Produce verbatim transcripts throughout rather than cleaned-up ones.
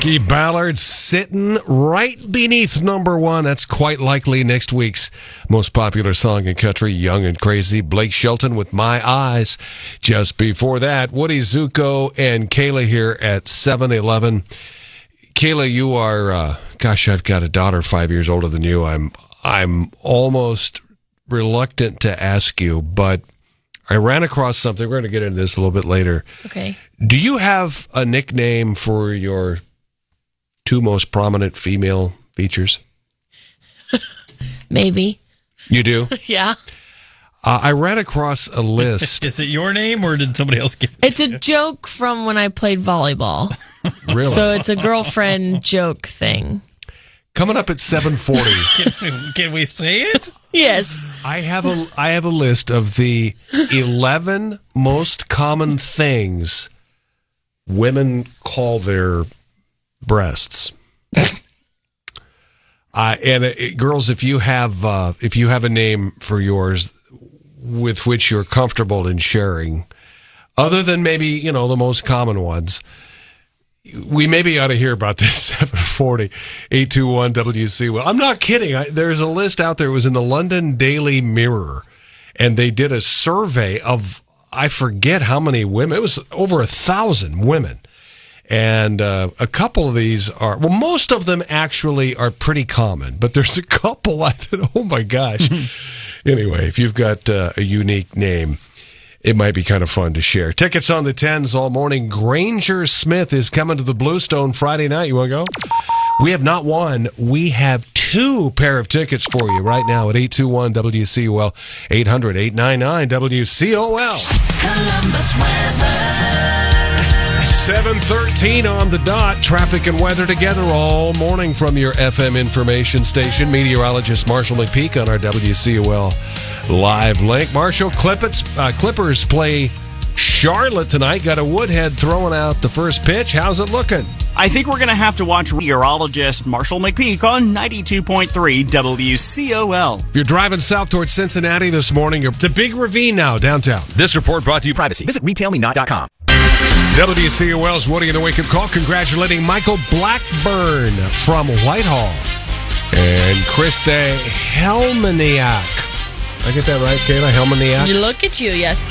Ricky Ballard sitting right beneath number one. That's quite likely next week's most popular song in country, Young and Crazy. Blake Shelton with My Eyes. Just before that, Woody Zuko and Kayla here at seven eleven. Kayla, you are, uh, gosh, I've got a daughter five years older than you. I'm, I'm almost reluctant to ask you, but I ran across something. We're going to get into this a little bit later. Okay. Do you have a nickname for your two most prominent female features? Maybe. You do? Yeah. Uh, I ran across a list. Is it your name or did somebody else give it It's to a you? joke from when I played volleyball. Really? So it's a girlfriend joke thing. Coming up at seven forty. Can, can we say it? Yes. I have a I have a list of the eleven most common things women call their breasts. Uh, and uh, girls, if you have uh, if you have a name for yours with which you're comfortable in sharing, other than maybe you know the most common ones, we maybe ought to hear about this. seven forty, eight two one W C. Well, I'm not kidding. I, there's a list out there. It was in the London Daily Mirror, and they did a survey of I forget how many women. It was over a thousand women. And uh, a couple of these are, well, most of them actually are pretty common, but there's a couple I thought, oh my gosh. Anyway, if you've got uh, a unique name, it might be kind of fun to share. Tickets on the tens all morning. Granger Smith is coming to the Bluestone Friday night. You want to go? We have not one. We have two pair of tickets for you right now at eight two one W C O L, eight hundred, eight nine nine, W C O L. Columbus weather. seven thirteen on the dot. Traffic and weather together all morning from your F M information station. Meteorologist Marshall McPeak on our W C O L live link. Marshall, Clippets, uh, Clippers play Charlotte tonight. Got a Woodhead throwing out the first pitch. How's it looking? I think we're going to have to watch meteorologist Marshall McPeak on ninety-two point three W C O L. If you're driving south towards Cincinnati this morning, it's a big ravine now downtown. This report brought to you privacy. Visit retail me not dot com. W C O L's Woody and the Wake Up Call congratulating Michael Blackburn from Whitehall and Krista Helmaniak. I get that right, Kayla? Helmaniak? You look at you, yes.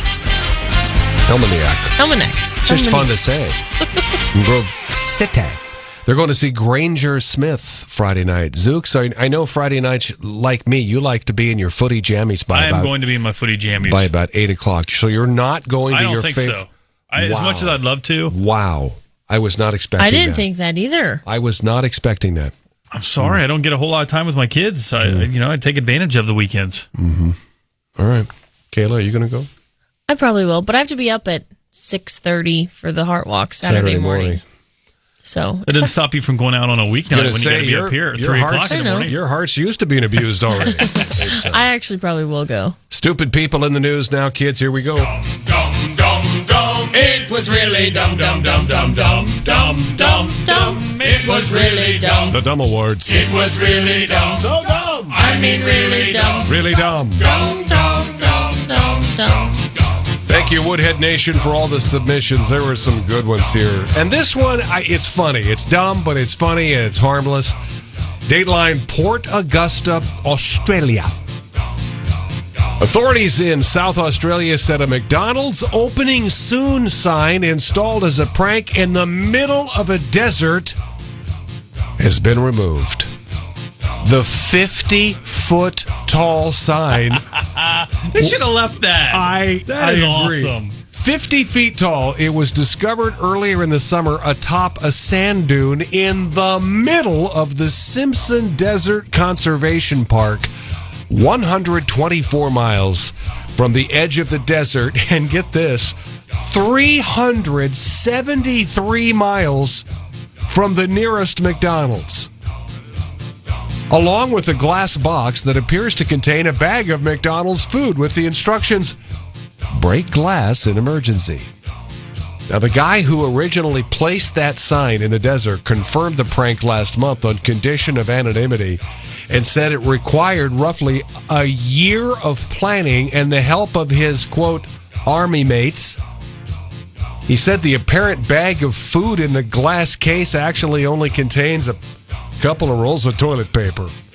Helmaniak. Helmaniak. It's just fun to say. Grove City. They're going to see Granger Smith Friday night. Zook, so I know Friday nights, like me, you like to be in your footy jammies by I am about, going to be in my footy jammies. by about eight o'clock. So you're not going I to don't your think fav- so. I, As Wow. much as I'd love to. Wow. I was not expecting I didn't that. think that either. I was not expecting that. I'm sorry, I don't get a whole lot of time with my kids. I, Mm. you know, I take advantage of the weekends. Mm-hmm. All right. Kayla, are you going to go? I probably will, but I have to be up at six thirty for the Heart Walk Saturday, Saturday morning. morning. So That didn't stop you from going out on a weeknight Gonna when you say, got to be your- up here at your three heart's- o'clock in the I know. morning. Your heart's used to being abused already. I actually probably will go. Stupid people in the news now, kids. Here we go. Dum, dum, dum. It was really dumb, dumb, dumb, dumb, dumb, dumb, dumb, dumb. It was really dumb. The Dumb Awards. It was really dumb. So dumb. I mean, really dumb. Really dumb. Dumb, dumb, dumb, dumb, dumb, dumb. Thank you, Woodhead Nation, for all the submissions. There were some good ones here. And this one, I, it's funny. It's dumb, but it's funny and it's harmless. Dateline, Port Augusta, Australia. Authorities in South Australia said a McDonald's opening soon sign installed as a prank in the middle of a desert has been removed. The fifty-foot tall sign. They should have left that. I, That I is agree. awesome. fifty feet tall. It was discovered earlier in the summer atop a sand dune in the middle of the Simpson Desert Conservation Park, one hundred twenty-four miles from the edge of the desert. And get this, three hundred seventy-three miles from the nearest McDonald's. Along with a glass box that appears to contain a bag of McDonald's food with the instructions, break glass in emergency. Now, the guy who originally placed that sign in the desert confirmed the prank last month on condition of anonymity and said it required roughly a year of planning and the help of his, quote, army mates. He said the apparent bag of food in the glass case actually only contains a couple of rolls of toilet paper.